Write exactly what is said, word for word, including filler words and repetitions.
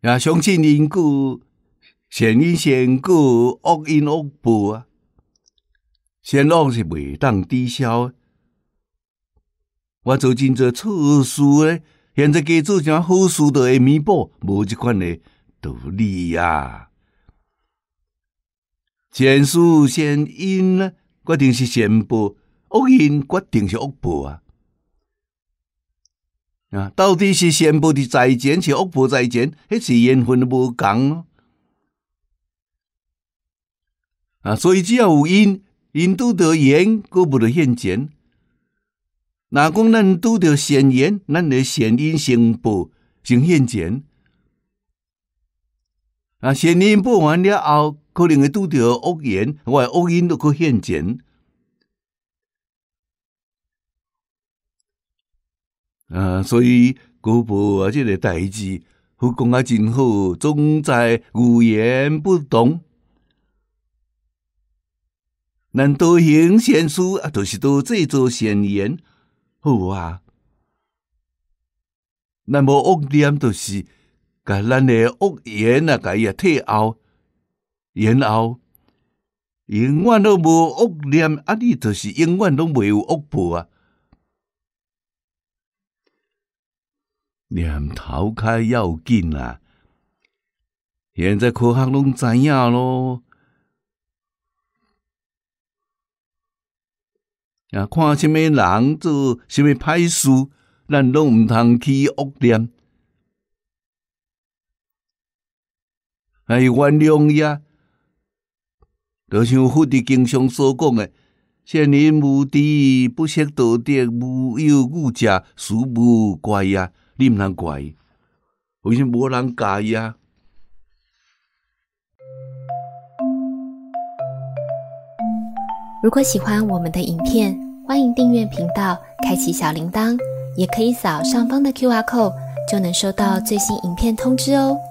啊，相信因果，善因善果，恶因恶报啊。善恶是袂当抵消。我做真侪错事咧，现在加做啥好事就会弥补，无即款的道理啊。善事善因呢，决定是善报；恶因决定是恶报啊。啊，到底是善报伫在前，是恶报在前，迄是缘分无共咯。啊，所以只要有因，因拄着缘，佫无着现前。若讲咱拄着善缘，咱的善因成报成现前。啊，善因报完了后，可能会拄着恶缘，我的恶因就佫现前。啊，所以古报啊，这个代志，佛讲啊真好，总在有缘不同。咱多行善事啊，就是多制造善缘，好啊。咱无恶念，就是甲咱的恶缘啊，甲伊啊退后，然后永远都无恶念，啊，你就是永远都袂有恶报啊。念头较要紧啊！现在科学拢知影咯。啊，看什么人做什么歹事，咱拢毋通起恶念，哎，原谅伊啊！就像佛伫经上所讲的，善人无知，不识道德，无有误者，孰无怪啊！你毋通怪，为什么无人介意啊？ 如果喜欢我们的影片，欢迎订阅频道，开启小铃铛，也可以扫上方的 Q R code，就能收到最新影片通知哦。